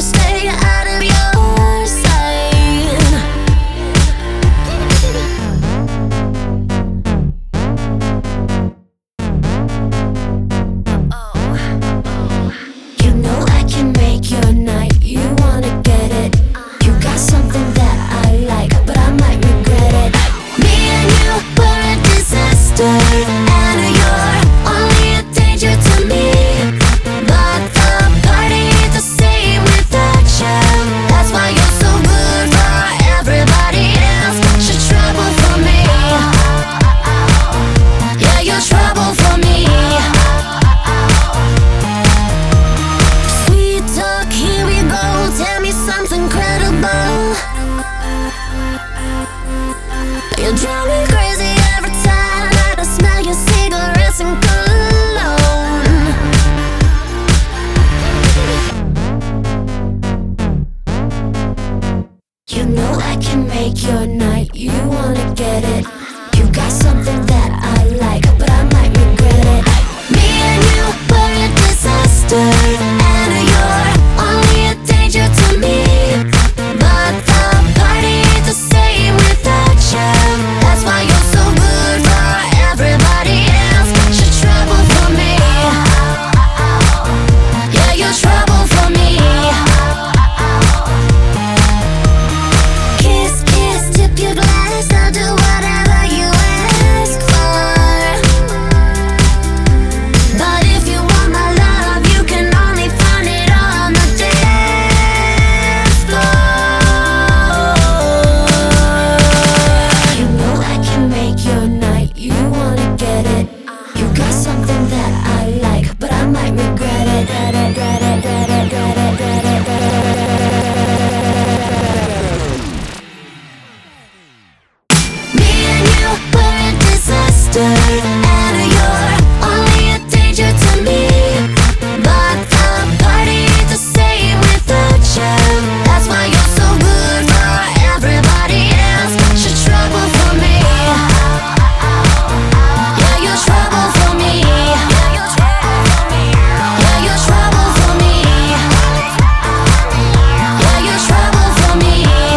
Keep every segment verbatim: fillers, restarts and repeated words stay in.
stay out of your sight. You know I can make your night. You wanna get it. You got something that I like, but I might regret it. Me and you were a disaster, and you're only a danger to me. But the party ain't the same without you. That's why you're so good for everybody else. You're trouble for me. Yeah, you're trouble for me. Sweet talk, here we go. Tell me something credible. You drive me crazy every time that I smell your cigarettes and cologne. You know I can make your night. You wanna get it. You got something that I like, but I might regret it. Me and you were a disaster, and you're only a danger to me. But the party ain't the same without you. That's why you're so good for everybody else. You're trouble for me. Yeah, you're trouble for me. Kiss, kiss, tip your glass. I'll do whatever you ask for. But if you want my love, you can only find it on the dance floor. You know I can make your night. You wanna get it. You got something that I like, but I might regret it. Me and you were a disaster, and you're only a danger to me. But the party ain't the same without you. That's why you're so good for everybody else. You're trouble for me. Yeah, you're trouble for me. Yeah, you're trouble for me. Yeah, you're trouble for me.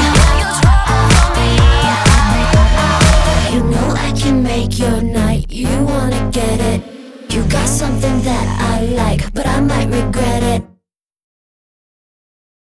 You know I can make your night. You wanna get it. You got something that I like, but I might regret it.